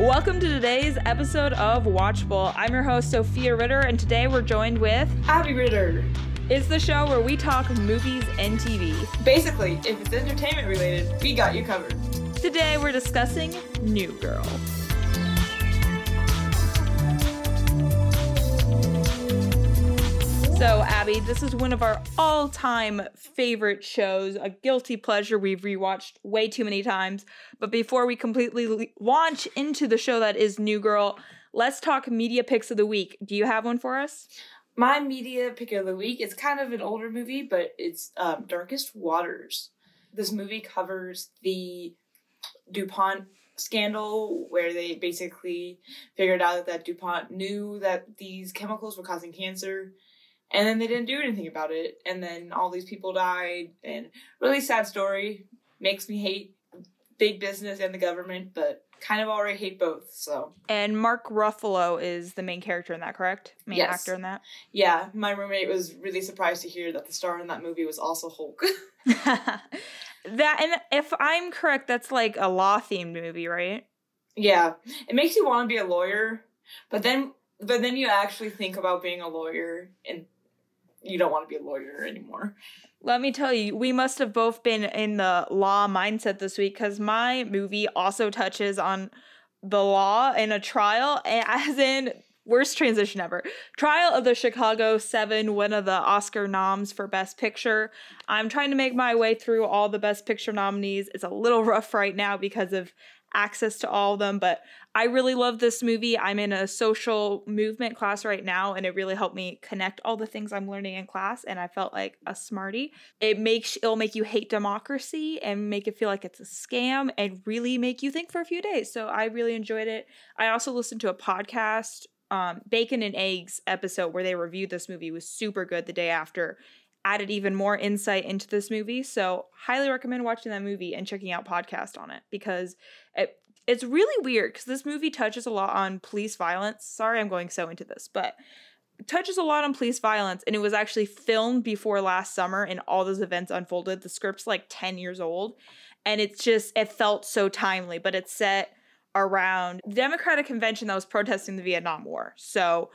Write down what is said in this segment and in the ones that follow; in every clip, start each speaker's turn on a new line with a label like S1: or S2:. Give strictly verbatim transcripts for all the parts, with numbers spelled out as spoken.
S1: Welcome to today's episode of Watchable. I'm your host, Sophia Ritter, and today we're joined with...
S2: Abby Ritter.
S1: It's the show where we talk movies and T V.
S2: Basically, if it's entertainment related, we got you covered.
S1: Today we're discussing New Girl. So, Abby, this is one of our all-time favorite shows, a guilty pleasure we've rewatched way too many times. But before we completely le- launch into the show that is New Girl, let's talk media picks of the week. Do you have one for us?
S2: My media pick of the week is kind of an older movie, but it's um, Darkest Waters. This movie covers the DuPont scandal where they basically figured out that DuPont knew that these chemicals were causing cancer. And then they didn't do anything about it. And then all these people died. And really sad story. Makes me hate big business and the government, but kind of already hate both, so.
S1: And Mark Ruffalo is the main character in that, correct? Main
S2: yes.
S1: actor in that?
S2: Yeah, my roommate was really surprised to hear that the star in that movie was also Hulk.
S1: That, and if I'm correct, that's like a law-themed movie, right?
S2: Yeah. It makes you want to be a lawyer, but then but then you actually think about being a lawyer and you don't want to be a lawyer anymore.
S1: Let me tell you, we must have both been in the law mindset this week because my movie also touches on the law in a trial, as in, worst transition ever. Trial of the Chicago Seven, one of the Oscar noms for Best Picture. I'm trying to make my way through all the Best Picture nominees. It's a little rough right now because of access to all of them, but I really love this movie. I'm in a social movement class right now, and it really helped me connect all the things I'm learning in class, and I felt like a smarty. It makes it'll make you hate democracy and make it feel like it's a scam and really make you think for a few days. So I really enjoyed it. I also listened to a podcast, um, Bacon and Eggs episode where they reviewed this movie. It was super good the day after. Added even more insight into this movie, so highly recommend watching that movie and checking out podcast on it because it, it's really weird because this movie touches a lot on police violence. Sorry I'm going so into this, but it touches a lot on police violence, and it was actually filmed before last summer and all those events unfolded. The script's like ten years old, and it's just, it felt so timely, but it's set around the Democratic Convention that was protesting the Vietnam War. So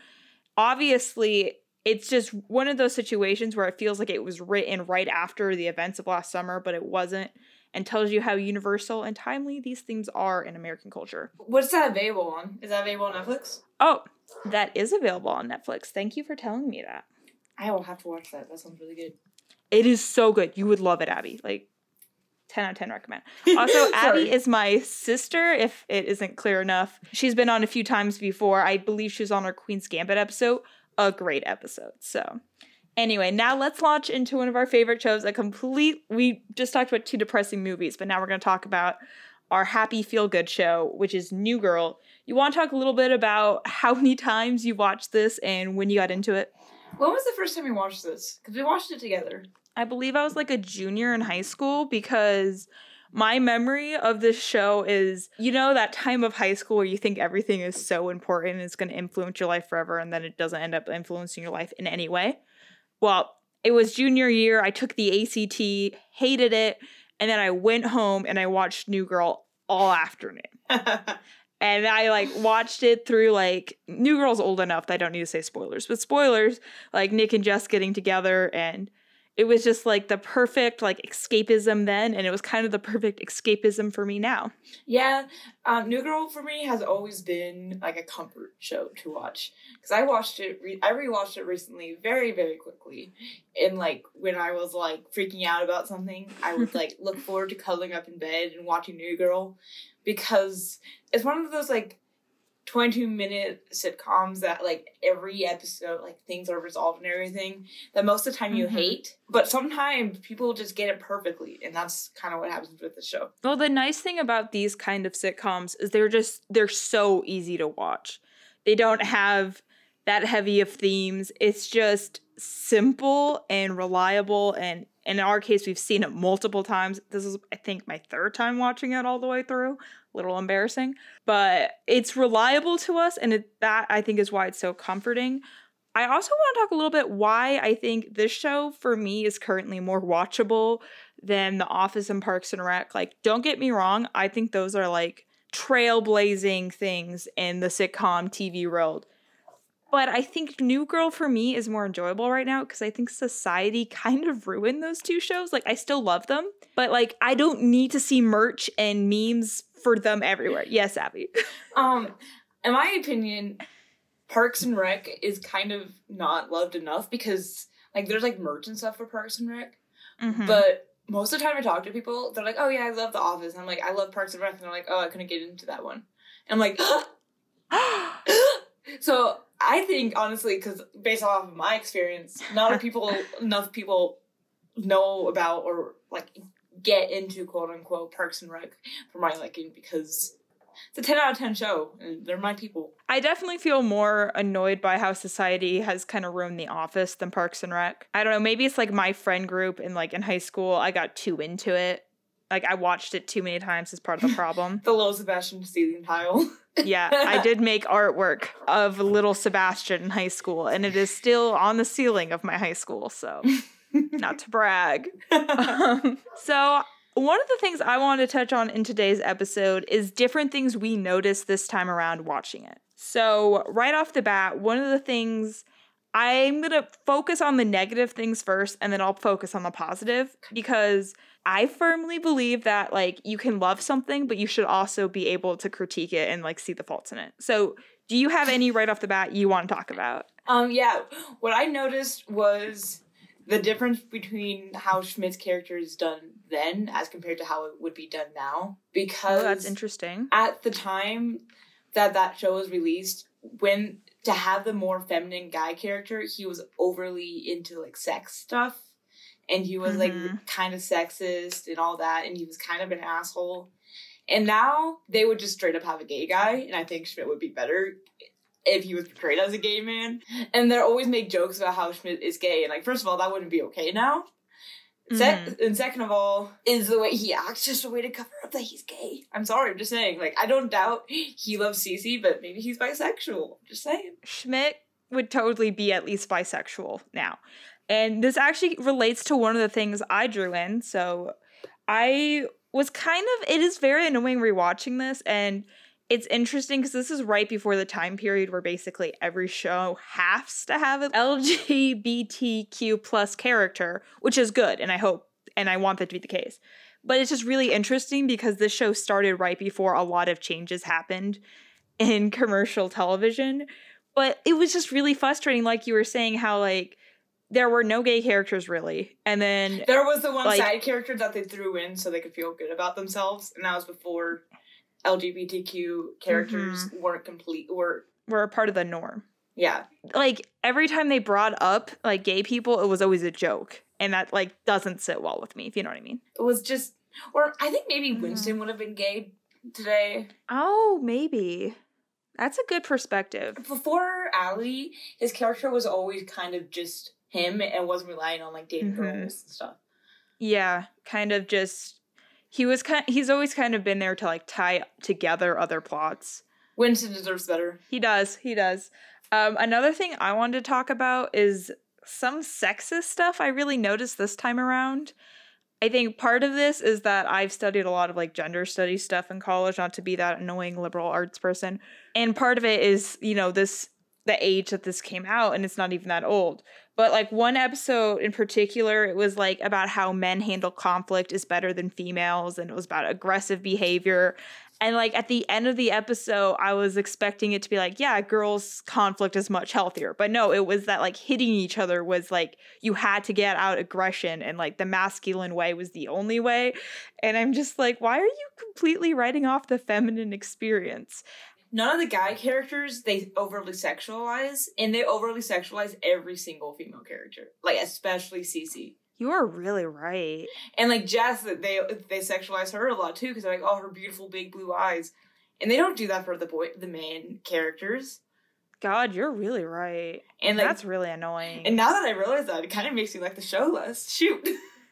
S1: obviously it's just one of those situations where it feels like it was written right after the events of last summer, but it wasn't, and tells you how universal and timely these themes are in American culture.
S2: What's that available on? Is that available on Netflix?
S1: Oh, that is available on Netflix. Thank you for telling me that.
S2: I will have to watch that. That sounds really good.
S1: It is so good. You would love it, Abby. Like, ten out of ten recommend. Also, Abby is my sister, if it isn't clear enough. She's been on a few times before. I believe she was on our Queen's Gambit episode. A great episode. So anyway, now let's launch into one of our favorite shows. A complete, we just talked about two depressing movies, but now we're going to talk about our happy feel-good show, which is New Girl. You want to talk a little bit about how many times you watched this and when you got into it?
S2: When was the first time you watched this? Because we watched it together.
S1: I believe I was like a junior in high school because my memory of this show is, you know, that time of high school where you think everything is so important and it's going to influence your life forever, and then it doesn't end up influencing your life in any way. Well, it was junior year. I took the A C T, hated it, and then I went home and I watched New Girl all afternoon. And I, like, watched it through, like, New Girl's old enough that I don't need to say spoilers, but spoilers, like, Nick and Jess getting together, and it was just, like, the perfect, like, escapism then, and it was kind of the perfect escapism for me now.
S2: Yeah, um, New Girl for me has always been, like, a comfort show to watch. Because I watched it, re- I rewatched it recently very, very quickly. And, like, when I was, like, freaking out about something, I would, like, look forward to cuddling up in bed and watching New Girl. Because it's one of those, like, twenty-two minute sitcoms that, like, every episode, like, things are resolved and everything, that most of the time you mm-hmm. hate. But sometimes people just get it perfectly, and that's kind of what happens with the show.
S1: Well, the nice thing about these kind of sitcoms is they're just, they're so easy to watch. They don't have that heavy of themes. It's just simple and reliable, and in our case, we've seen it multiple times. This is, I think, my third time watching it all the way through. A little embarrassing. But it's reliable to us, and it, that, I think, is why it's so comforting. I also want to talk a little bit why I think this show, for me, is currently more watchable than The Office and Parks and Rec. Like, don't get me wrong. I think those are, like, trailblazing things in the sitcom T V world. But I think New Girl for me is more enjoyable right now because I think Society kind of ruined those two shows. Like, I still love them, but like, I don't need to see merch and memes for them everywhere. Yes, Abby.
S2: um, in my opinion, Parks and Rec is kind of not loved enough because like there's like merch and stuff for Parks and Rec, mm-hmm. but most of the time I talk to people, they're like, "Oh yeah, I love The Office," and I'm like, "I love Parks and Rec," and they're like, "Oh, I couldn't get into that one," and I'm like, so. I think, honestly, because based off of my experience, not people, enough people know about or, like, get into, quote-unquote, Parks and Rec for my liking, because it's a ten out of ten show, and they're my people.
S1: I definitely feel more annoyed by how Society has kind of ruined The Office than Parks and Rec. I don't know, maybe it's, like, my friend group, and, like, in high school, I got too into it. Like, I watched it too many times as part of the problem.
S2: The little Sebastian ceiling tile.
S1: Yeah, I did make artwork of little Sebastian in high school, and it is still on the ceiling of my high school, so not to brag. um, so one of the things I wanted to touch on in today's episode is different things we noticed this time around watching it. So right off the bat, one of the things, I'm going to focus on the negative things first, and then I'll focus on the positive, because I firmly believe that, like, you can love something, but you should also be able to critique it and, like, see the faults in it. So do you have any right off the bat you want to talk about?
S2: Um, yeah. What I noticed was the difference between how Schmidt's character is done then as compared to how it would be done now. Because
S1: oh, that's interesting.
S2: At the time that that show was released, when to have the more feminine guy character, he was overly into, like, sex stuff. And he was, mm-hmm. like, kind of sexist and all that. And he was kind of an asshole. And now they would just straight up have a gay guy. And I think Schmidt would be better if he was portrayed as a gay man. And they always make jokes about how Schmidt is gay. And, like, first of all, that wouldn't be okay now. Mm-hmm. Se- and second of all, is the way he acts just a way to cover up that he's gay. I'm sorry, I'm just saying. Like, I don't doubt he loves Cece, but maybe he's bisexual. Just saying.
S1: Schmidt would totally be at least bisexual now. And this actually relates to one of the things I drew in. So I was kind of, it is very annoying rewatching this. And it's interesting because this is right before the time period where basically every show has to have an L G B T Q plus character, which is good. And I hope, and I want that to be the case. But it's just really interesting because this show started right before a lot of changes happened in commercial television. But it was just really frustrating, like you were saying, how, like, there were no gay characters, really. And then
S2: there was the one like, side character that they threw in so they could feel good about themselves. And that was before L G B T Q characters mm-hmm. weren't complete, were...
S1: were a part of the norm.
S2: Yeah.
S1: Like, every time they brought up, like, gay people, it was always a joke. And that, like, doesn't sit well with me, if you know what I mean.
S2: It was just... Or I think maybe Winston mm. would have been gay today.
S1: Oh, maybe. That's a good perspective.
S2: Before Allie, his character was always kind of just him and wasn't relying on, like, dating mm-hmm. girls and stuff.
S1: Yeah, kind of just... He was kind. He's always kind of been there to, like, tie together other plots.
S2: Winston deserves better.
S1: He does. He does. Um, another thing I wanted to talk about is some sexist stuff I really noticed this time around. I think part of this is that I've studied a lot of, like, gender studies stuff in college, not to be that annoying liberal arts person. And part of it is, you know, this the age that this came out, and it's not even that old. But, like, one episode in particular, it was, like, about how men handle conflict is better than females, and it was about aggressive behavior. And, like, at the end of the episode, I was expecting it to be like, yeah, girls' conflict is much healthier. But no, it was that, like, hitting each other was, like, you had to get out aggression, and, like, the masculine way was the only way. And I'm just like, why are you completely writing off the feminine experience?
S2: None of the guy characters, they overly sexualize, and they overly sexualize every single female character. Like, especially Cece.
S1: You are really right.
S2: And, like, Jess, they they sexualize her a lot, too, because they're like, oh, her beautiful big blue eyes. And they don't do that for the boy, the main characters.
S1: God, you're really right. And, like, that's really annoying.
S2: And now that I realize that, it kind of makes me like the show less. Shoot.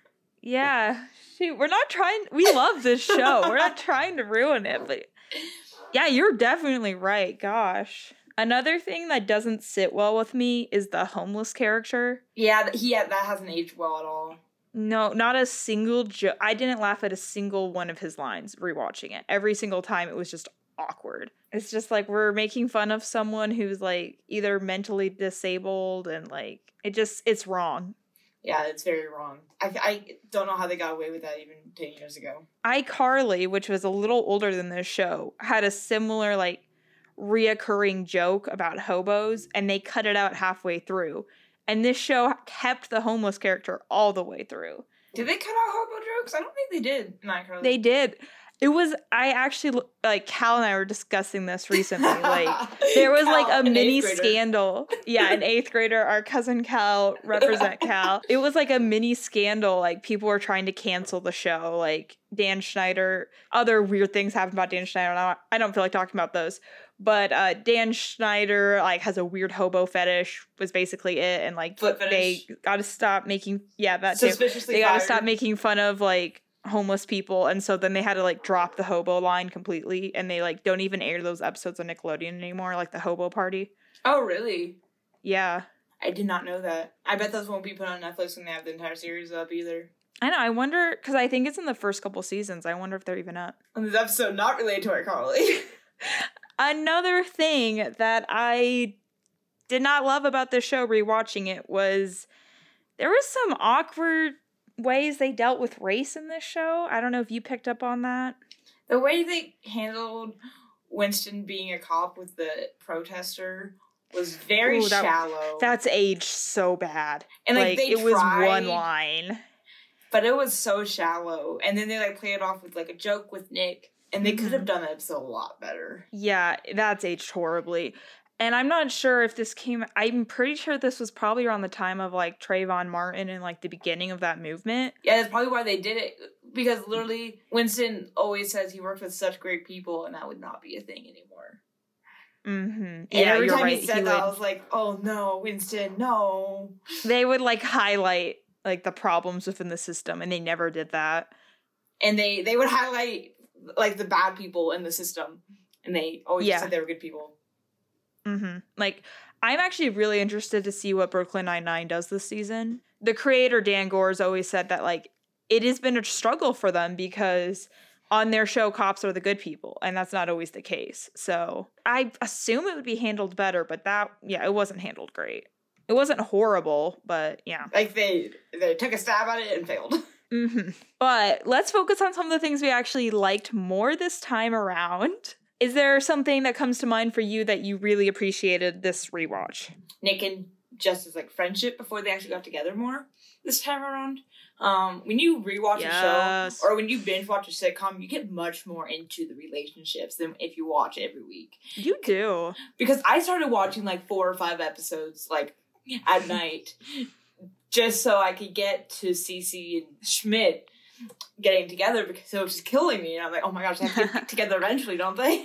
S1: Yeah. Shoot, we're not trying, we love this show. We're not trying to ruin it, but... Yeah, you're definitely right. Gosh. Another thing that doesn't sit well with me is the homeless character.
S2: Yeah, he that hasn't aged well at all.
S1: No, not a single joke. I didn't laugh at a single one of his lines rewatching it. Every single time it was just awkward. It's just like we're making fun of someone who's like either mentally disabled and like it just it's wrong.
S2: Yeah, it's very wrong. I, I don't know how they got away with that even ten years ago.
S1: iCarly, which was a little older than this show, had a similar like reoccurring joke about hobos, and they cut it out halfway through. And this show kept the homeless character all the way through.
S2: Did they cut out hobo jokes? I don't think they did in iCarly.
S1: They did. It was, I actually, like, Cal and I were discussing this recently. Like, there was,
S2: Cal,
S1: like, a
S2: an
S1: mini
S2: eighth grader.
S1: scandal. Yeah, an eighth grader, our cousin Cal, represent Cal. It was, like, a mini scandal. Like, people were trying to cancel the show. Like, Dan Schneider, other weird things happened about Dan Schneider. I don't, I don't feel like talking about those. But uh, Dan Schneider, like, has a weird hobo fetish, was basically it. And, like,
S2: Foot fetish.
S1: they got to stop making, yeah, that too.
S2: Suspiciously
S1: They got to
S2: fired.
S1: stop making fun of, like, homeless people, and so then they had to like drop the hobo line completely, and they like don't even air those episodes on Nickelodeon anymore, like the Hobo Party.
S2: Oh, really?
S1: Yeah,
S2: I did not know that. I bet those won't be put on Netflix when they have the entire series up either.
S1: I know. I wonder because I think it's in the first couple seasons. I wonder if they're even up.
S2: On this episode, not related to iCarly.
S1: Another thing that I did not love about this show, rewatching it, was there was some awkward ways they dealt with race in this show. I don't know if you picked up on that.
S2: The way they handled Winston being a cop with the protester was very
S1: Ooh, that-
S2: shallow.
S1: That's aged so bad.
S2: And, like,
S1: like
S2: they
S1: it was
S2: tried-
S1: one line.
S2: But it was so shallow. And then they like play it off with like a joke with Nick. And they
S1: Mm-hmm.
S2: could have done the episode a lot better.
S1: Yeah, that's aged horribly. And I'm not sure if this came, I'm pretty sure this was probably around the time of like Trayvon Martin and like the beginning of that movement.
S2: Yeah, that's probably why they did it. Because literally, Winston always says he worked with such great people, and that would not be a thing anymore.
S1: Mm-hmm.
S2: And
S1: Yeah,
S2: every
S1: you're
S2: time
S1: right.
S2: he said
S1: He
S2: that, I
S1: would-
S2: was like, oh no, Winston, no.
S1: they would like highlight like the problems within the system, and they never did that.
S2: And they, they would highlight like the bad people in the system. And they always
S1: Yeah.
S2: said they were good people.
S1: Mm-hmm. Like, I'm actually really interested to see what Brooklyn Nine-Nine does this season. The creator, Dan Gore, has always said that, like, it has been a struggle for them because on their show, cops are the good people, and that's not always the case. So I assume it would be handled better, but that, yeah, it wasn't handled great. It wasn't horrible, but yeah.
S2: Like, they, they took a stab at it and failed.
S1: Mm-hmm. But let's focus on some of the things we actually liked more this time around. Is there something that comes to mind for you that you really appreciated this rewatch?
S2: Nick and Jess's like friendship before they actually got together more this time around. Um, when you rewatch
S1: Yes.
S2: a show or when you binge watch a sitcom, you get much more into the relationships than if you watch every week.
S1: You do.
S2: Because I started watching like four or five episodes like at night just so I could get to Cece and Schmidt getting together because it was just killing me. And I'm like, oh my gosh, they have to get together eventually, don't they?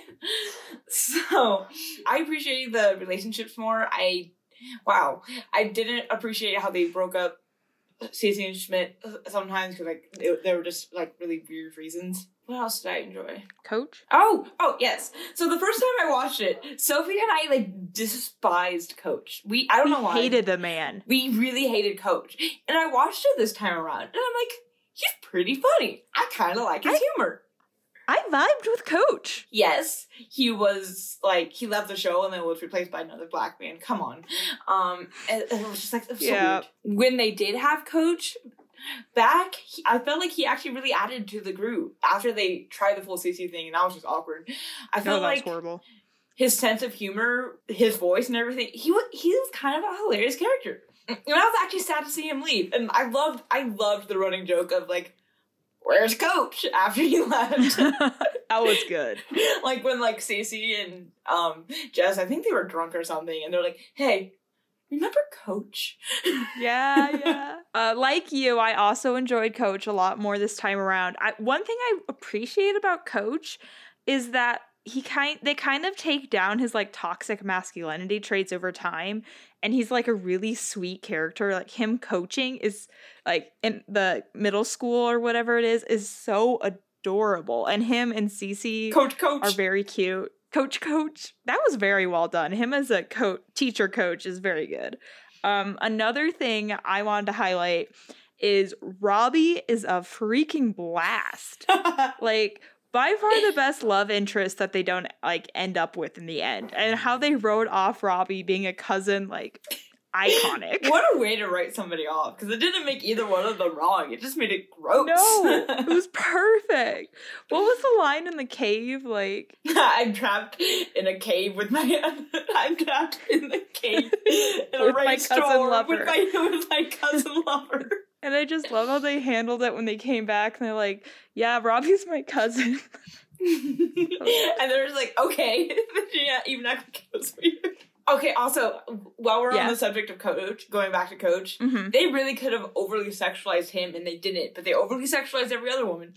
S2: So I appreciate the relationships more. I, wow, I didn't appreciate how they broke up Cece and Schmidt sometimes because like they, they were just like really weird reasons. What else did I enjoy?
S1: Coach?
S2: Oh, oh yes. So the first time I watched it, Sophie and I like despised Coach. We I don't know why.
S1: Hated the man.
S2: We really hated Coach. And I watched it this time around and I'm like, he's pretty funny. I kind of like his
S1: I-
S2: humor.
S1: I vibed with Coach.
S2: Yes, he was like he left the show and then was replaced by another black man. Come on, um, and, and it was just like it was so
S1: Yeah.
S2: weird. When they did have Coach back, he, I felt like he actually really added to the group after they tried the full C C thing, and that was just awkward. I
S1: No,
S2: felt
S1: that was
S2: like
S1: horrible.
S2: his sense of humor, his voice, and everything. He was he was kind of a hilarious character, and I was actually sad to see him leave. And I loved I loved the running joke of like, where's Coach after he left.
S1: That was good.
S2: Like when like Stacey and um Jess, I think they were drunk or something, and they're like, "Hey, remember Coach?"
S1: Yeah, yeah. Uh, like you, I also enjoyed Coach a lot more this time around. I, one thing I appreciate about Coach is that he kind they kind of take down his like toxic masculinity traits over time, and he's like a really sweet character. Like him coaching is like in the middle school or whatever it is is so adorable, and him and Cece
S2: Coach, Coach.
S1: are very cute. Coach, Coach. That was very well done. Him as a co- teacher coach is very good. Um, another thing I wanted to highlight is Robbie is a freaking blast. Like, by far the best love interest that they don't, like, end up with in the end. And how they wrote off Robbie being a cousin, like, iconic.
S2: What a way to write somebody off, because it didn't make either one of them wrong. It just made it gross.
S1: No, it was perfect. What was the line in the cave? Like,
S2: I'm trapped in a cave with my I'm trapped in the cave in a
S1: With my
S2: rain
S1: cousin
S2: storm
S1: lover.
S2: with my with my cousin lover.
S1: and I just love how they handled it when they came back and they're like, yeah, Robbie's my cousin.
S2: And they're just like, okay, yeah, even that goes weird. Okay, also, while we're
S1: Yeah.
S2: on the subject of Coach, going back to Coach,
S1: Mm-hmm.
S2: they really could have overly sexualized him, and they didn't, but they overly sexualized every other woman.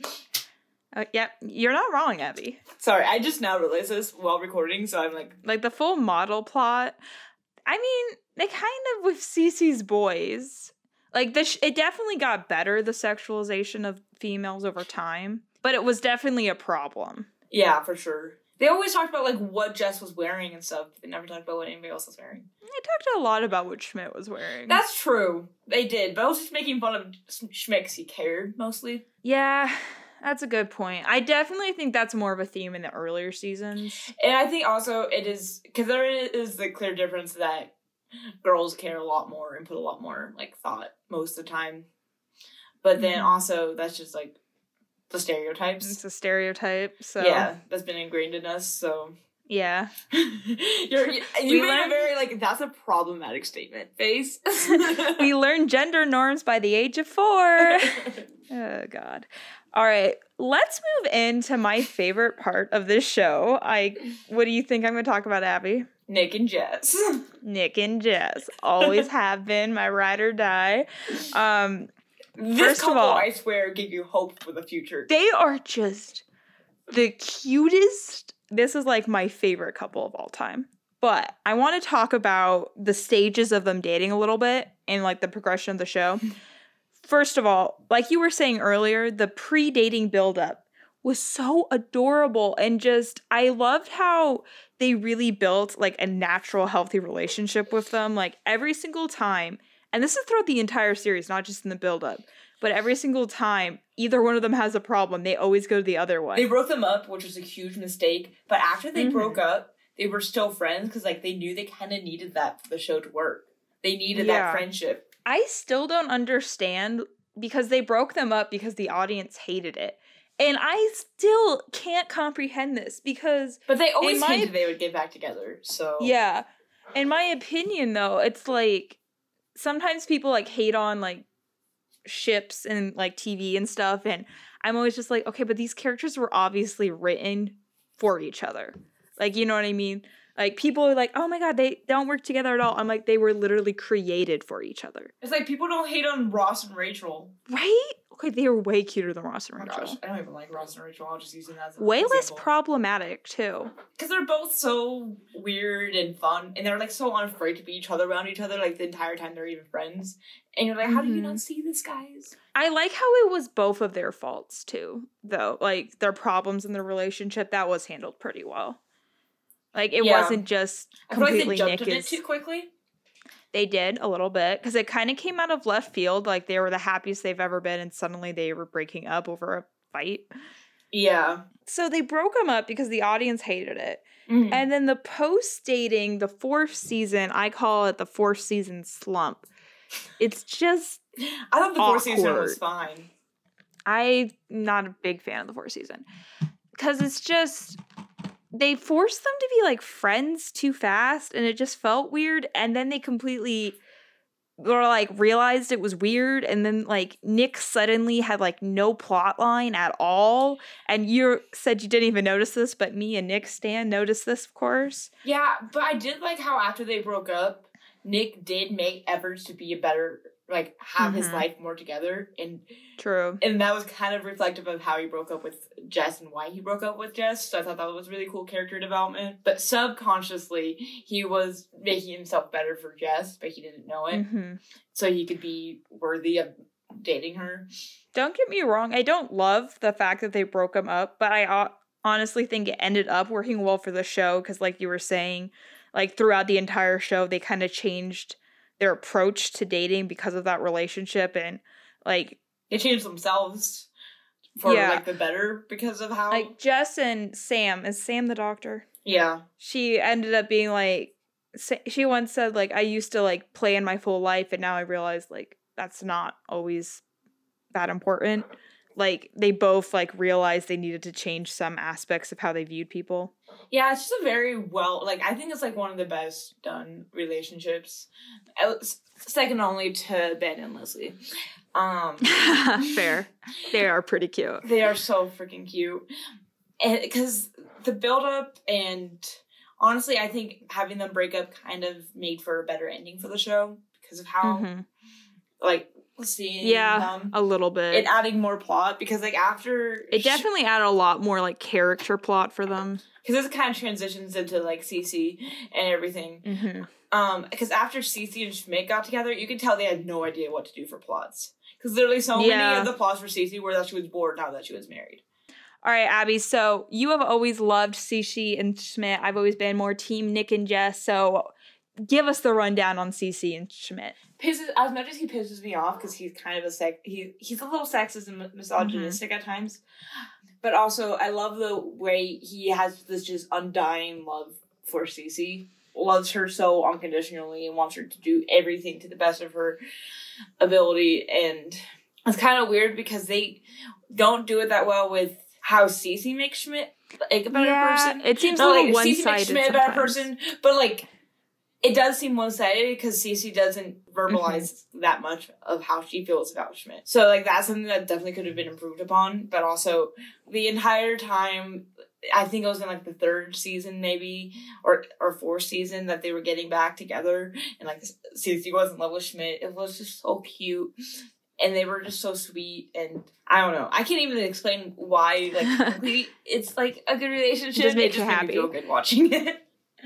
S1: Uh, yeah, you're not wrong, Abby.
S2: Sorry, I just now realized this while recording, so I'm like,
S1: Like, the full model plot, I mean, they kind of, with Cece's boys, like, the sh- it definitely got better, the sexualization of females over time, but it was definitely a problem.
S2: yeah, for sure. They always talked about, like, what Jess was wearing and stuff, but they never talked about what anybody else was wearing.
S1: They talked a lot about what Schmidt was wearing.
S2: That's true. They did, but I was just making fun of Schmidt because he cared, mostly.
S1: Yeah, that's a good point. I definitely think that's more of a theme in the earlier seasons.
S2: And I think also it is, because there is the clear difference that girls care a lot more and put a lot more, like, thought most of the time. But then
S1: Mhm.
S2: also, that's just, like, the stereotypes.
S1: It's a stereotype, so
S2: Yeah, that's been ingrained in us, so...
S1: yeah.
S2: You're, you you
S1: We
S2: made
S1: learn-
S2: a very, like, that's a problematic statement face.
S1: We learn gender norms by the age of four. Oh, God. All right, let's move into my favorite part of this show. I, what do you think I'm going to talk about, Abby?
S2: Nick and Jess.
S1: Nick and Jess always have been my ride or die. Um,
S2: This
S1: First of
S2: couple,
S1: all-
S2: I swear, give you hope for the future.
S1: they are just the cutest. This is like my favorite couple of all time. But I want to talk about the stages of them dating a little bit and like the progression of the show. First of all, like you were saying earlier, the pre-dating buildup was so adorable and just I loved how they really built like a natural, healthy relationship with them. Like every single time, and this is throughout the entire series, not just in the buildup, but every single time either one of them has a problem, they always go to the other one.
S2: They broke them up, which was a huge mistake. But after they
S1: Mhm.
S2: broke up, they were still friends because like they knew they kind of needed that for the show to work. They needed
S1: Yeah.
S2: that friendship.
S1: I still don't understand because they broke them up because the audience hated it. And I still can't comprehend this because,
S2: But they always
S1: In my-
S2: hinted they would get back together. So
S1: yeah, in my opinion, though, it's like sometimes people like hate on like ships and like T V and stuff. And I'm always just like, okay, but these characters were obviously written for each other. Like, you know what I mean? Like, people are like, oh my God, they don't work together at all. I'm like, they were literally created for each other.
S2: it's like people don't hate on Ross and Rachel.
S1: Right? Okay, they were way cuter than Ross and
S2: Oh my
S1: Rachel.
S2: gosh, I don't even like Ross and Rachel. I'll just use them as an
S1: Way less
S2: example.
S1: problematic, too.
S2: Because they're both so weird and fun, and they're like so unafraid to be each other around each other, like the entire time they're even friends. And you're like, how do you
S1: Mhm.
S2: not see this, guys?
S1: I like how it was both of their faults, too, though. Like, their problems in their relationship, that was handled pretty well. Like, it
S2: Yeah.
S1: wasn't just
S2: I feel like
S1: completely
S2: they jumped
S1: Nick
S2: at it
S1: is...
S2: too quickly.
S1: They did, a little bit, because it kind of came out of left field. Like, they were the happiest they've ever been, and suddenly they were breaking up over a fight.
S2: Yeah.
S1: So they broke them up because the audience hated it.
S2: Mhm.
S1: And then the post-dating, the fourth season, I call it the fourth season slump. It's just,
S2: I thought the fourth season was
S1: awkward.
S2: fine.
S1: I'm not a big fan of the fourth season. Because it's just, they forced them to be like friends too fast, and it just felt weird. And then they completely, or like realized it was weird, and then like Nick suddenly had like no plot line at all. And you said you didn't even notice this, but me and Nick Stan noticed this, of course.
S2: Yeah, but I did like how after they broke up, Nick did make efforts to be a better, like, have his
S1: Mhm.
S2: life more together. And
S1: True.
S2: and that was kind of reflective of how he broke up with Jess and why he broke up with Jess. So I thought that was really cool character development. But subconsciously, he was making himself better for Jess, but he didn't know it.
S1: hmm
S2: So he could be worthy of dating her.
S1: Don't get me wrong. I don't love the fact that they broke them up, but I uh, honestly think it ended up working well for the show because, like you were saying, like throughout the entire show, they kind of changed their approach to dating because of that relationship. And Like,
S2: they changed themselves for
S1: Yeah.
S2: like the better because of how
S1: like Jess and Sam, is Sam the doctor?
S2: yeah.
S1: She ended up being like, sa- she once said like, I used to like plan my full life, and now I realize like that's not always that important. Like, they both like realized they needed to change some aspects of how they viewed people.
S2: Yeah, it's just a very well, like, I think it's, like, one of the best done relationships. Uh, s- Second only to Ben and Leslie. Um,
S1: Fair. They are pretty cute.
S2: They are so freaking cute. And because the build-up and, honestly, I think having them break up kind of made for a better ending for the show. Because of how,
S1: Mhm.
S2: like, seeing
S1: Yeah,
S2: them
S1: a little bit.
S2: and adding more plot. Because, like, after...
S1: It definitely added a lot more like character plot for them.
S2: Because this kind of transitions into, like, Cece and everything.
S1: Mm-hmm.
S2: Um, because after Cece and Schmidt got together, you could tell they had no idea what to do for plots. Because literally so
S1: Yeah.
S2: many of the plots for Cece were that she was bored now that she was married.
S1: All right, Abby, so you have always loved Cece and Schmidt. I've always been more team Nick and Jess, so give us the rundown on Cece and Schmidt.
S2: Pisses, as much as he pisses me off, because he's kind of a sex, he, he's a little sexist and misogynistic
S1: Mm-hmm.
S2: at times. But also, I love the way he has this just undying love for Cece. Loves her so unconditionally and wants her to do everything to the best of her ability. And it's kind of weird because they don't do it that well with how Cece makes Schmidt like a better
S1: Yeah,
S2: person.
S1: it seems
S2: Not
S1: a little
S2: like Cece
S1: one-sided
S2: makes Schmidt a better
S1: sometimes.
S2: person, but like it does seem one-sided because Cece doesn't verbalize
S1: Mm-hmm.
S2: that much of how she feels about Schmidt. So like that's something that definitely could have been improved upon. But also the entire time, I think it was in like the third season maybe, or or fourth season that they were getting back together, and like Cece was in love with Schmidt. It was just so cute, and they were just so sweet. And I don't know, I can't even explain why. Like we, it's like a good relationship.
S1: It just makes
S2: it just
S1: you
S2: made
S1: happy.
S2: me feel good watching it.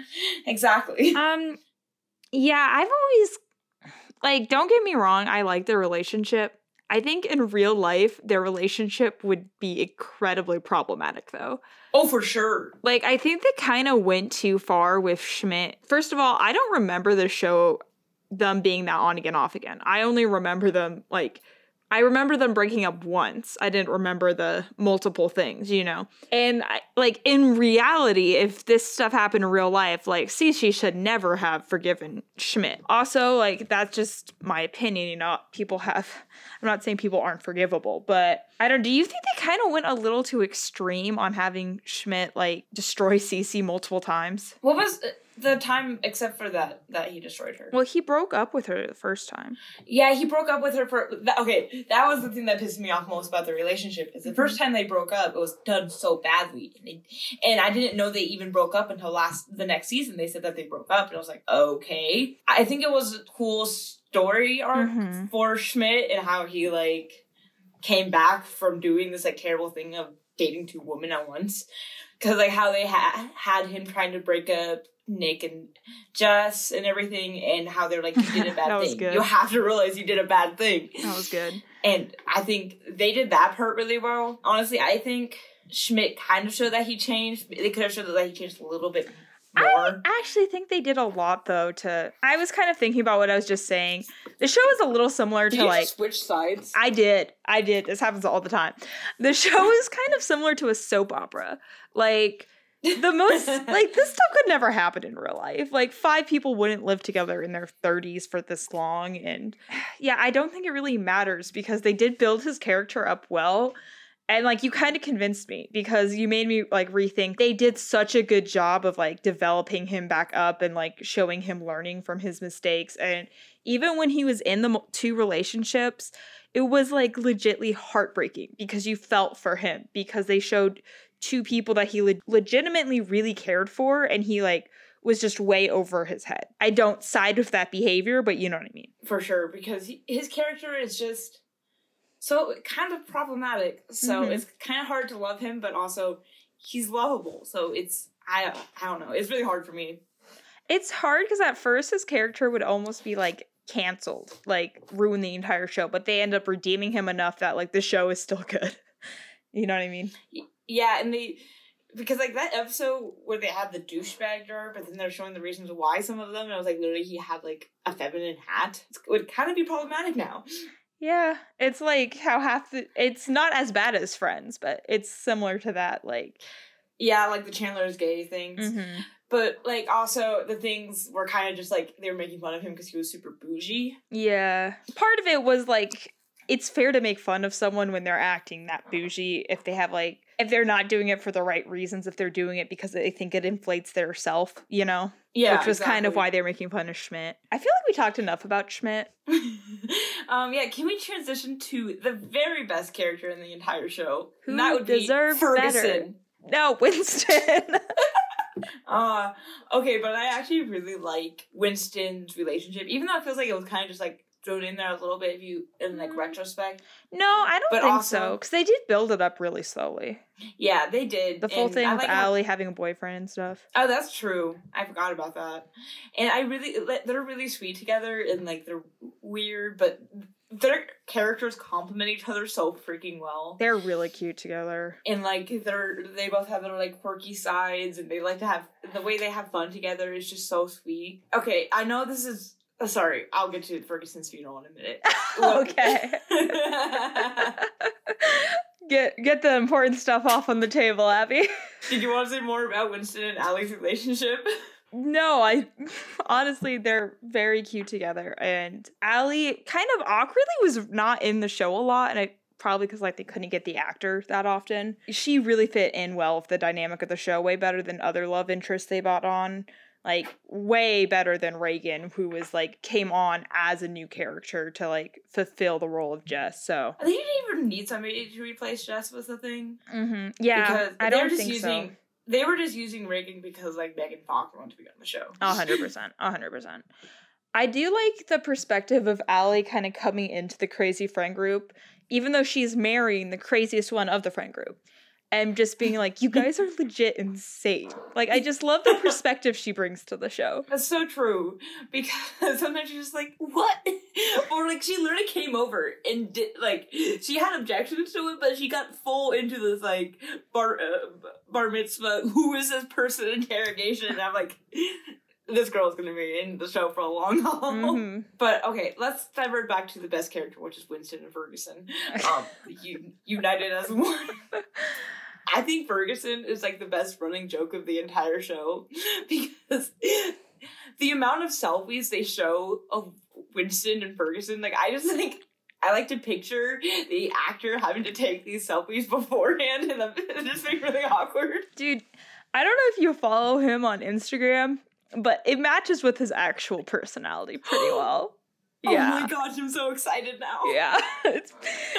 S2: Exactly.
S1: Um, yeah, I've always, like, don't get me wrong, I like their relationship. I think in real life, their relationship would be incredibly problematic, though.
S2: Oh, for sure.
S1: Like, I think they kind of went too far with Schmidt. First of all, I don't remember the show, them being that on again, off again. I only remember them, like, I remember them breaking up once. I didn't remember the multiple things, you know? And, I, like, in reality, if this stuff happened in real life, like, Cece should never have forgiven Schmidt. Also, like, that's just my opinion, you know? People have... I'm not saying people aren't forgivable, but I don't... Do you think they kind of went a little too extreme on having Schmidt, like, destroy Cece multiple times?
S2: What was the time except for that that he destroyed her?
S1: Well, he broke up with her the first time.
S2: Yeah, he broke up with her for... That, okay, that was the thing that pissed me off most about the relationship. Is the first time they broke up, it was done so badly. And, they, and I didn't know they even broke up until last the next season. They said that they broke up. And I was like, okay. I think it was a cool story arc
S1: Mm-hmm.
S2: for Schmidt and how he, like, came back from doing this, like, terrible thing of dating two women at once. Because, like, how they ha- had him trying to break up Nick and Jess and everything, and how they're like, you did a bad
S1: That was
S2: thing.
S1: good.
S2: You have to realize you did a bad thing.
S1: That was good.
S2: And I think they did that part really well. Honestly, I think Schmidt kind of showed that he changed. They could have showed that he changed a little bit more.
S1: I actually think they did a lot, though, to... I was kind of thinking about what I was just saying. The show is a little similar
S2: Did
S1: to,
S2: you
S1: like...
S2: just switch sides?
S1: I did. I did. This happens all the time. The show is kind of similar to a soap opera. Like... The most, like, this stuff could never happen in real life. Like, five people wouldn't live together in their thirties for this long. And yeah, I don't think it really matters because they did build his character up well. And, like, you kind of convinced me because you made me, like, rethink. They did such a good job of, like, developing him back up and, like, showing him learning from his mistakes. And even when he was in the mo- two relationships, it was, like, legitly heartbreaking because you felt for him because they showed two people that he le- legitimately really cared for, and he, like, was just way over his head. I don't side with that behavior, but you know what I mean.
S2: For sure, because he, his character is just so kind of problematic. So
S1: Mhm.
S2: it's kind of hard to love him, but also he's lovable. So it's, I, I don't know. It's really hard for me.
S1: It's hard because at first his character would almost be, like, canceled, like, ruin the entire show, but they end up redeeming him enough that, like, the show is still good. You know what I mean?
S2: Yeah, and they, because, like, that episode where they had the douchebag jar, but then they're showing the reasons why some of them, and I was like, literally, he had, like, a feminine hat. It would kind of be problematic now.
S1: Yeah, it's like how half the, it's not as bad as Friends, but it's similar to that, like.
S2: Yeah, like the Chandler's gay things.
S1: Mm-hmm.
S2: But, like, also, the things were kind of just, like, they were making fun of him because he was super bougie.
S1: Yeah. Part of it was, like, it's fair to make fun of someone when they're acting that bougie if they have, like, if they're not doing it for the right reasons, if they're doing it because they think it inflates their self, you know?
S2: Yeah,
S1: Which was
S2: exactly.
S1: kind of why they're making fun of Schmidt. I feel like we talked enough about Schmidt.
S2: um, yeah, can we transition to the very best character in the entire show?
S1: Who
S2: and that would
S1: deserved
S2: be Ferguson.
S1: better? No, Winston.
S2: uh, okay, but I actually really like Winston's relationship, even though it feels like it was kind of just, like, thrown in there a little bit if you, in, like, retrospect.
S1: No, I don't
S2: but
S1: think
S2: also,
S1: so, because they did build it up really slowly.
S2: Yeah, they did.
S1: The full
S2: and
S1: thing
S2: I
S1: with
S2: like
S1: Allie
S2: how,
S1: having a boyfriend and stuff.
S2: Oh, that's true. I forgot about that. And I really, they're really sweet together, and, like, they're weird, but their characters complement each other so freaking well.
S1: They're really cute together.
S2: And, like, they're, they both have their, like, quirky sides, and they like to have, the way they have fun together is just so sweet. Okay, I know this is, oh, sorry, I'll get to Ferguson's funeral in a minute.
S1: Okay. Get get the important stuff off on the table, Abby.
S2: Did you want to say more about Winston and Allie's relationship?
S1: No, I honestly, they're very cute together. And Allie kind of awkwardly was not in the show a lot, and I probably because like they couldn't get the actor that often. She really fit in well with the dynamic of the show, way better than other love interests they brought on. Like, way better than Reagan, who was, like, came on as a new character to, like, fulfill the role of Jess, so.
S2: They didn't even need somebody to replace Jess was the thing.
S1: Mm-hmm. Yeah,
S2: because
S1: I don't
S2: just
S1: think
S2: using,
S1: so.
S2: They were just using Reagan because, like, Megan Fox wanted to be on the show.
S1: A hundred percent. A hundred percent. I do like the perspective of Allie kind of coming into the crazy friend group, even though she's marrying the craziest one of the friend group. And just being like, you guys are legit insane. Like, I just love the perspective she brings to the show.
S2: That's so true. Because sometimes you're just like, what? Or, like, she literally came over and did, like, she had objections to it, but she got full into this, like, bar, uh, bar mitzvah, who is this person interrogation? And I'm like, this girl's gonna be in the show for a long haul. Mm-hmm. But, okay, let's divert back to the best character, which is Winston and Ferguson. Um, you, united as one. I think Ferguson is, like, the best running joke of the entire show, because the amount of selfies they show of Winston and Ferguson, like, I just, like, I like to picture the actor having to take these selfies beforehand, and it just makes really awkward.
S1: Dude, I don't know if you follow him on Instagram, but it matches with his actual personality pretty well. Yeah.
S2: Oh my gosh, I'm so excited now.
S1: Yeah. It's,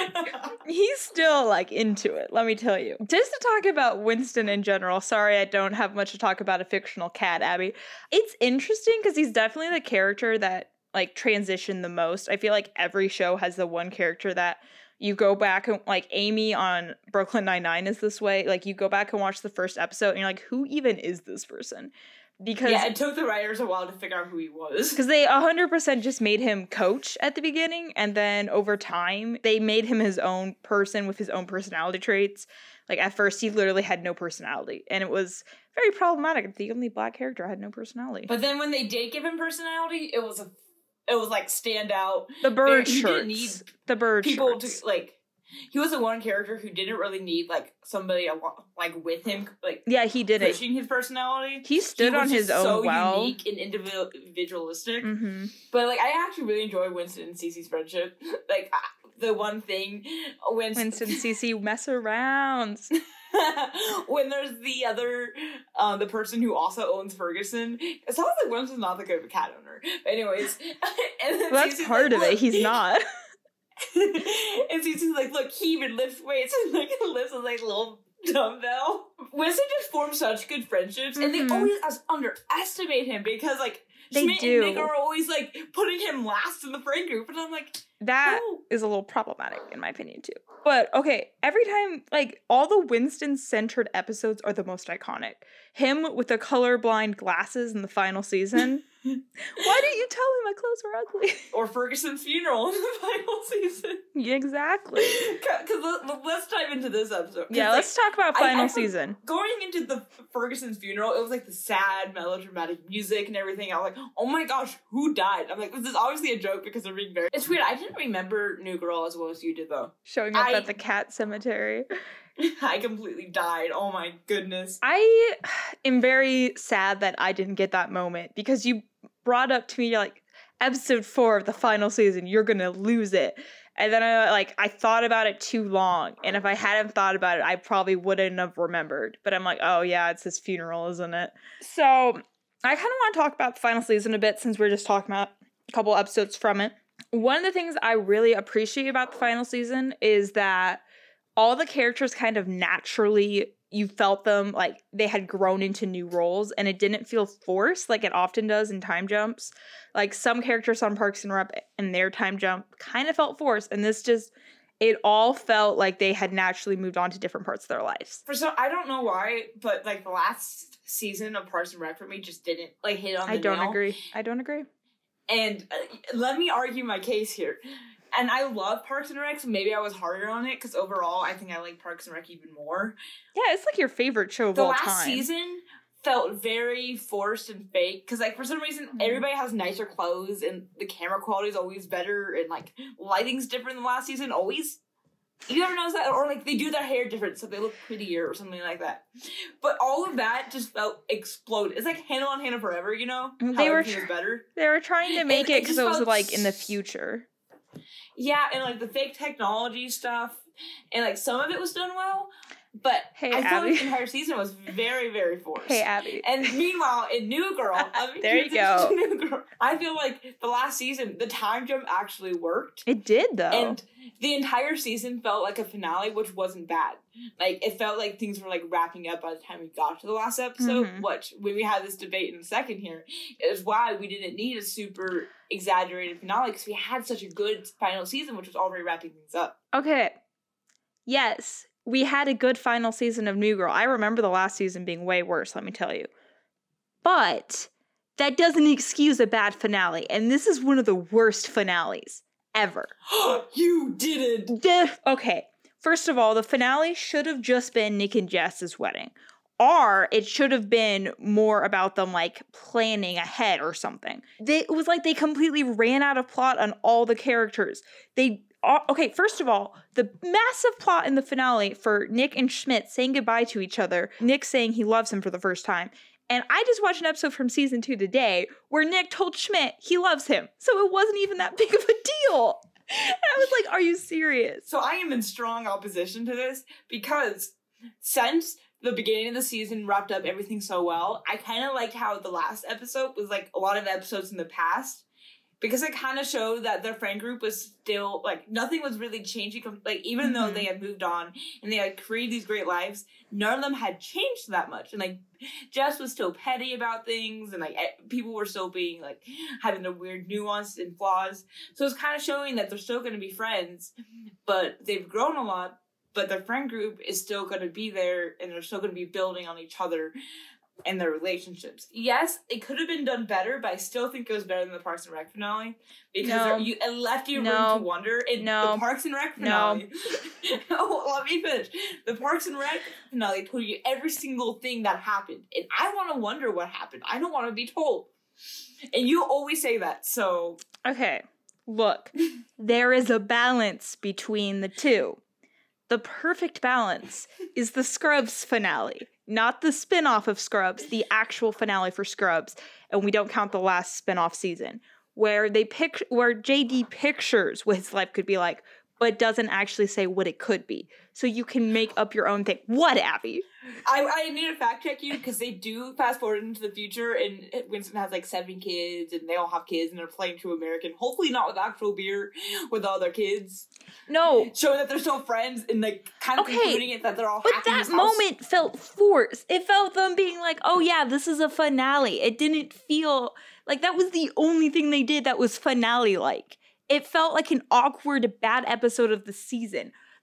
S1: he's still, like, into it, let me tell you. Just to talk about Winston in general, sorry I don't have much to talk about a fictional cat, Abby. It's interesting because he's definitely the character that, like, transitioned the most. I feel like every show has the one character that you go back and, like, Amy on Brooklyn Nine-Nine is this way. Like, you go back and watch the first episode and you're like, who even is this person? Because
S2: yeah, it took the writers a while to figure out who he was.
S1: Because they one hundred percent just made him coach at the beginning, and then over time, they made him his own person with his own personality traits. Like, at first, he literally had no personality, and it was very problematic. The only black character had no personality.
S2: But then when they did give him personality, it was a, it was like stand out.
S1: The bird
S2: he
S1: shirts.
S2: Didn't need
S1: the bird
S2: people
S1: shirts.
S2: to, like, he was the one character who didn't really need, like, somebody, like, with him, like,
S1: yeah, he did
S2: pushing
S1: it.
S2: his personality.
S1: He stood
S2: he
S1: on his own
S2: so
S1: well.
S2: unique and individualistic.
S1: Mm-hmm.
S2: But, like, I actually really enjoy Winston and Cece's friendship. Like, the one thing when
S1: Winston and Cece mess around.
S2: When there's the other, uh, the person who also owns Ferguson, it sounds like Winston's not that good of a cat owner. But anyways, and then
S1: Well, that's
S2: Cece's
S1: part
S2: like,
S1: of it. He's not.
S2: And Cece's like, look, he even lifts weights and, like, lifts a, like, little dumbbell. Winston just forms such good friendships, and
S1: Mm-hmm.
S2: they always underestimate him because, like,
S1: They
S2: Schmidt
S1: do.
S2: and Nick are always, like, putting him last in the friend group, and I'm like,
S1: That
S2: oh.
S1: is a little problematic, in my opinion, too. But, okay, every time, like, all the Winston-centered episodes are the most iconic. Him with the colorblind glasses in the final season. Why didn't you tell me my clothes were ugly?
S2: Or Ferguson's funeral in the final season.
S1: Exactly.
S2: Because let's dive into this episode.
S1: Yeah,
S2: like,
S1: let's talk about final
S2: I, I,
S1: season.
S2: Going into the Ferguson's funeral, it was like the sad, melodramatic music and everything. I was like, oh my gosh, who died? I'm like, this is obviously a joke because they're being very... It's weird. I didn't remember New Girl as well as you did, though.
S1: Showing up
S2: I...
S1: at the cat cemetery.
S2: I completely died. Oh my goodness.
S1: I am very sad that I didn't get that moment because you brought up to me like episode four of the final season, you're gonna lose it. And then I like I thought about it too long. And if I hadn't thought about it, I probably wouldn't have remembered. But I'm like, oh yeah, it's his funeral, isn't it? So I kind of want to talk about the final season a bit since we're just talking about a couple episodes from it. One of the things I really appreciate about the final season is that all the characters kind of naturally, you felt them like they had grown into new roles and it didn't feel forced like it often does in time jumps. Like some characters on Parks and Rec and their time jump kind of felt forced, and this just, it all felt like they had naturally moved on to different parts of their lives.
S2: For some, I don't know why, but like the last season of Parks and Rec for me just didn't like hit on the
S1: I don't
S2: nail.
S1: agree. I don't agree.
S2: And uh, let me argue my case here. And I love Parks and Rec, so maybe I was harder on it, because overall, I think I like Parks and Rec even more.
S1: Yeah, it's like your favorite show of
S2: the
S1: all
S2: last
S1: time.
S2: season felt very forced and fake, because, like, for some reason, mm-hmm. everybody has nicer clothes, and the camera quality is always better, and, like, lighting's different than last season, always. You ever notice that? Or, like, they do their hair different, so they look prettier, or something like that. But all of that just felt exploded. It's like Hannah on Hannah Forever, you know?
S1: They
S2: How
S1: were,
S2: everything was better.
S1: They were trying to make
S2: and
S1: it because it, it was,
S2: felt...
S1: like, in the future.
S2: Yeah, and, like, the fake technology stuff, and, like, some of it was done well, but
S1: hey,
S2: I feel
S1: Abby.
S2: like the entire season was very, very forced.
S1: Hey, Abby.
S2: And meanwhile, in New Girl, I mean,
S1: there you go.
S2: New Girl, I feel like the last season, the time jump actually worked.
S1: It did, though.
S2: And the entire season felt like a finale, which wasn't bad. Like, it felt like things were, like, wrapping up by the time we got to the last episode,
S1: mm-hmm.
S2: which, when we had this debate in a second here, is why we didn't need a super exaggerated finale, because we had such a good final season, which was already wrapping things up.
S1: Okay. Yes, we had a good final season of New Girl. I remember the last season being way worse, let me tell you. But that doesn't excuse a bad finale, and this is one of the worst finales ever.
S2: You didn't!
S1: The, okay, first of all, the finale should have just been Nick and Jess's wedding. Or it should have been more about them, like, planning ahead or something. They, it was like they completely ran out of plot on all the characters. They... Okay, first of all, the massive plot in the finale for Nick and Schmidt saying goodbye to each other, Nick saying he loves him for the first time. And I just watched an episode from season two today where Nick told Schmidt he loves him. So it wasn't even that big of a deal. And I was like, are you serious?
S2: So I am in strong opposition to this because since the beginning of the season wrapped up everything so well, I kind of liked how the last episode was like a lot of episodes in the past. Because it kind of showed that their friend group was still, like, nothing was really changing. Like, even mm-hmm. though they had moved on and they had created these great lives, none of them had changed that much. And, like, Jess was still petty about things, and, like, people were still being, like, having their weird nuance and flaws. So it's kind of showing that they're still going to be friends, but they've grown a lot, but their friend group is still going to be there, and they're still going to be building on each other and their relationships. Yes, it could have been done better, but I still think it was better than the Parks and Rec finale because
S1: no.
S2: you, it left you
S1: no.
S2: room to wonder. In
S1: no.
S2: the Parks and Rec finale, no. oh, let me finish. The Parks and Rec finale told you every single thing that happened, and I want to wonder what happened. I don't want to be told. And you always say that, so
S1: okay. Look, there is a balance between the two. The perfect balance is the Scrubs finale. Not the spin-off of Scrubs, the actual finale for Scrubs, and we don't count the last spin-off season, where they pic- where J D pictures what his life could be like, but doesn't actually say what it could be. So you can make up your own thing. What, Abby?
S2: I, I need to fact check you because they do fast forward into the future, and Winston has like seven kids, and they all have kids, and they're playing True American. Hopefully not with actual beer, with all their kids.
S1: No,
S2: showing that they're still friends, and like kind of
S1: okay,
S2: concluding it that they're all
S1: but
S2: happy.
S1: But that moment felt forced. It felt them being like, "Oh yeah, this is a finale." It didn't feel like that was the only thing they did that was finale-like. It felt like an awkward, bad episode of the season.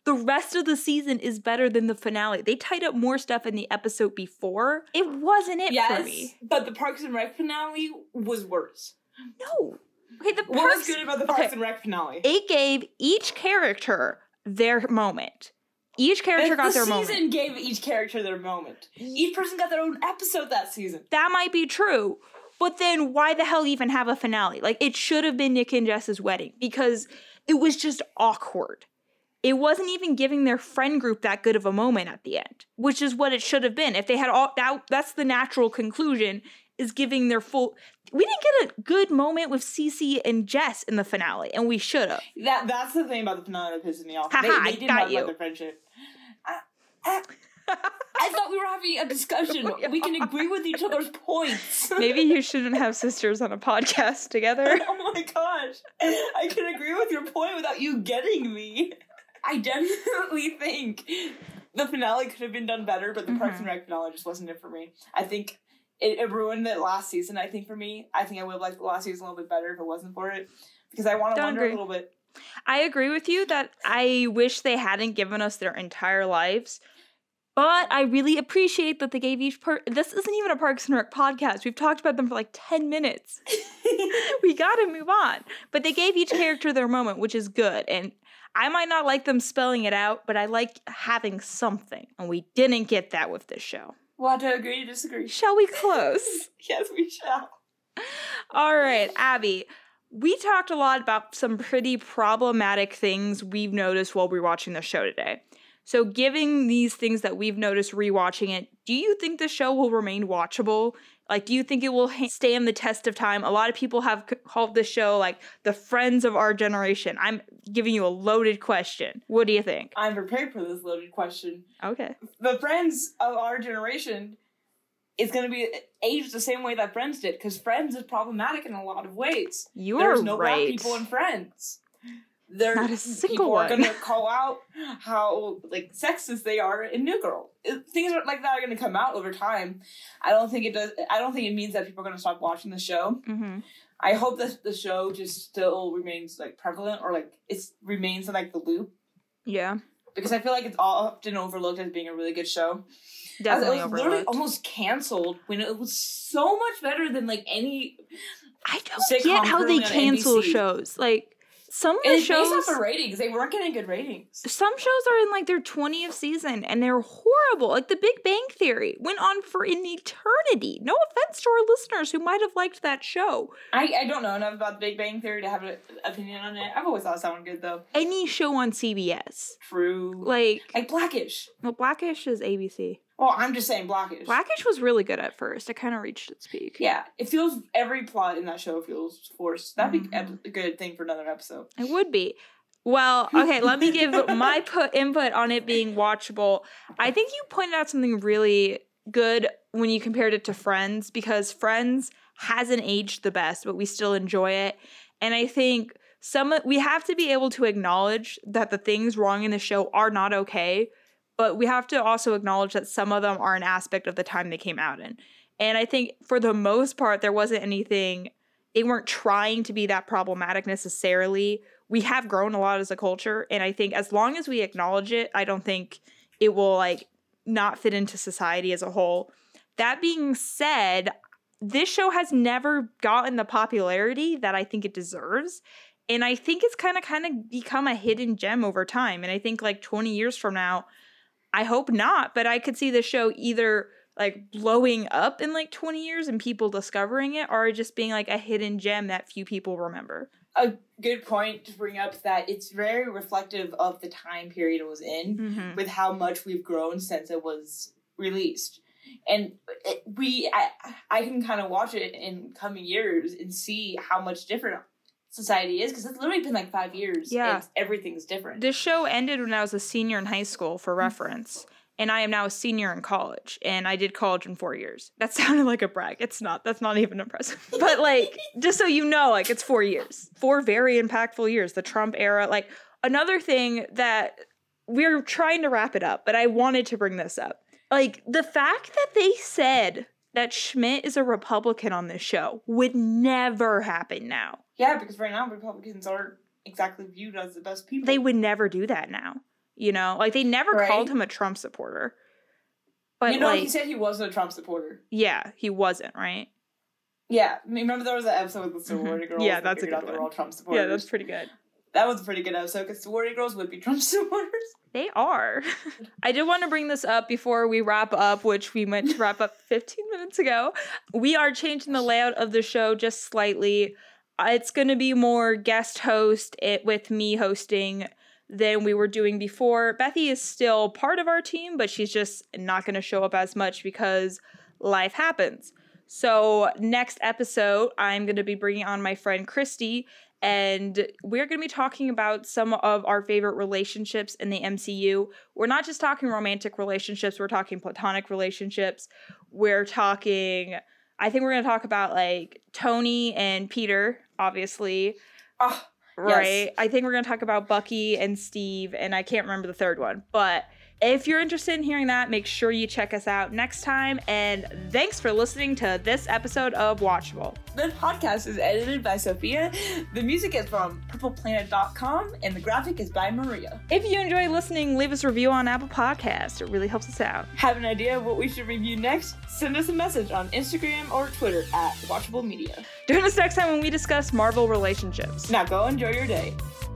S1: The rest of the season is better than the finale. They tied up more stuff in the episode before. It wasn't it
S2: yes,
S1: for me.
S2: But the Parks and Rec finale was worse.
S1: No. Okay, the
S2: What
S1: Parks,
S2: was good about the Parks
S1: okay,
S2: and Rec finale?
S1: It gave each character their moment. Each character
S2: the,
S1: got
S2: the
S1: their
S2: season
S1: moment.
S2: season gave each character their moment. Each person got their own episode that season.
S1: That might be true. But then why the hell even have a finale? Like, it should have been Nick and Jess's wedding because it was just awkward. It wasn't even giving their friend group that good of a moment at the end, which is what it should have been. If they had all that, that's the natural conclusion, is giving their full. We didn't get a good moment with Cece and Jess in the finale, and we should have.
S2: That that's the thing about the finale that pisses me off.
S1: Haha,
S2: they, they
S1: I
S2: didn't
S1: got
S2: talk
S1: you.
S2: about their friendship. I, I, I thought we were having a discussion.
S1: We
S2: We can
S1: are.
S2: agree with each other's points.
S1: Maybe you shouldn't have sisters on a podcast together.
S2: Oh my gosh. I can agree with your point without you getting me. I definitely think the finale could have been done better, but the mm-hmm. Parks and Rec finale just wasn't it for me. I think it, it ruined it last season, I think, for me. I think I would have liked the last season a little bit better if it wasn't for it. Because I want to wonder agree. a little bit.
S1: I agree with you that I wish they hadn't given us their entire lives. But I really appreciate that they gave each part. This isn't even a Parks and Rec podcast. We've talked about them for like ten minutes. We gotta move on. But they gave each character their moment, which is good. And I might not like them spelling it out, but I like having something. And we didn't get that with this show.
S2: We'll have to agree to disagree.
S1: Shall we close?
S2: Yes, we shall.
S1: All right, Abby. We talked a lot about some pretty problematic things we've noticed while we were watching the show today. So given these things that we've noticed rewatching it, do you think the show will remain watchable? Like, do you think it will ha- stand the test of time? A lot of people have c- called this show, like, the Friends of our generation. I'm giving you a loaded question. What do you think?
S2: I'm prepared for this loaded question.
S1: Okay.
S2: The Friends of our generation is going to be aged the same way that Friends did, because Friends is problematic in a lot of ways.
S1: You're
S2: There's no
S1: right.
S2: black people in Friends. There,
S1: Not a single
S2: people
S1: one.
S2: are going to call out how, like, sexist they are in New Girl. It, things are, like that are going to come out over time. I don't think it does. I don't think it means that people are going to stop watching the show.
S1: Mm-hmm.
S2: I hope that the show just still remains, like, prevalent, or, like, it remains in, like, the loop.
S1: Yeah.
S2: Because I feel like it's often overlooked as being a really good show.
S1: Definitely
S2: it was
S1: overlooked.
S2: Literally almost canceled when it was so much better than, like, any
S1: I don't
S2: sitcom
S1: get how they
S2: currently on
S1: cancel
S2: N B C.
S1: shows. Like, some of
S2: And
S1: the
S2: it's
S1: shows...
S2: based off the ratings. They weren't getting good ratings.
S1: Some shows are in, like, their twentieth season, and they're horrible. Like, The Big Bang Theory went on for an eternity. No offense to our listeners who might have liked that show.
S2: I, I don't know enough about The Big Bang Theory to have an opinion on it. I've always thought it sounded good, though.
S1: Any show on C B S.
S2: True.
S1: Like...
S2: Like Blackish.
S1: Well, Blackish is A B C.
S2: Well, I'm just saying Blackish.
S1: Blackish was really good at first. It kind of reached its peak.
S2: Yeah. It feels... Every plot in that show feels forced. That'd
S1: Mm-hmm.
S2: be a good thing for another episode.
S1: It would be. Well, okay, let me give my put input on it being watchable. I think you pointed out something really good when you compared it to Friends, because Friends hasn't aged the best, but we still enjoy it. And I think some we have to be able to acknowledge that the things wrong in the show are not okay, but we have to also acknowledge that some of them are an aspect of the time they came out in. And I think for the most part, there wasn't anything, they weren't trying to be that problematic necessarily. We have grown a lot as a culture, and I think as long as we acknowledge it, I don't think it will, like, not fit into society as a whole. That being said, this show has never gotten the popularity that I think it deserves, and I think it's kind of kind of become a hidden gem over time. And I think, like, twenty years from now, I hope not, but I could see the show either, like, blowing up in, like, twenty years and people discovering it, or just being, like, a hidden gem that few people remember.
S2: A good point to bring up that it's very reflective of the time period it was in,
S1: Mm-hmm.
S2: with how much we've grown since it was released. And it, we, I, I can kind of watch it in coming years and see how much different society is, because it's literally been like five years.
S1: Yeah.
S2: And everything's different.
S1: This show ended when I was a senior in high school, for reference. And I am now a senior in college, and I did college in four years. That sounded like a brag. It's not. That's not even impressive. But, like, just so you know, like, it's four years. Four very impactful years. The Trump era. Like, another thing that we're trying to wrap it up, but I wanted to bring this up. Like, the fact that they said that Schmidt is a Republican on this show would never happen now.
S2: Yeah, because right now Republicans aren't exactly viewed as the best people.
S1: They would never do that now. You know, like they never
S2: Right.
S1: called him a Trump supporter. But
S2: you know,
S1: like,
S2: he said he wasn't a Trump supporter.
S1: yeah, he wasn't, right?
S2: Yeah, I mean, remember there was an episode with the sorority
S1: Mm-hmm.
S2: girls.
S1: Yeah,
S2: that
S1: that's a
S2: figured
S1: good
S2: out they were
S1: one.
S2: all Trump supporters.
S1: Yeah, that's pretty good.
S2: That was a pretty good episode because sorority girls would be Trump supporters.
S1: They are. I did want to bring this up before we wrap up, which we meant to wrap up fifteen minutes ago. We are changing the layout of the show just slightly. Uh, It's going to be more guest host it with me hosting than we were doing before. Bethy is still part of our team, but she's just not going to show up as much because life happens. So next episode, I'm going to be bringing on my friend Christy, and we're going to be talking about some of our favorite relationships in the M C U. We're not just talking romantic relationships, we're talking platonic relationships. We're talking, I think we're going to talk about like Tony and Peter, obviously.
S2: Oh,
S1: Right.
S2: yes.
S1: I think we're going to talk about Bucky and Steve, and I can't remember the third one. But if you're interested in hearing that, make sure you check us out next time. And thanks for listening to this episode of Watchable.
S2: The podcast is edited by Sophia. The music is from purple planet dot com, and the graphic is by Maria.
S1: If you enjoy listening, leave us a review on Apple Podcasts. It really helps us out.
S2: Have an idea of what we should review next? Send us a message on Instagram or Twitter at Watchable Media.
S1: Join us next time when we discuss Marvel relationships.
S2: Now go enjoy your day.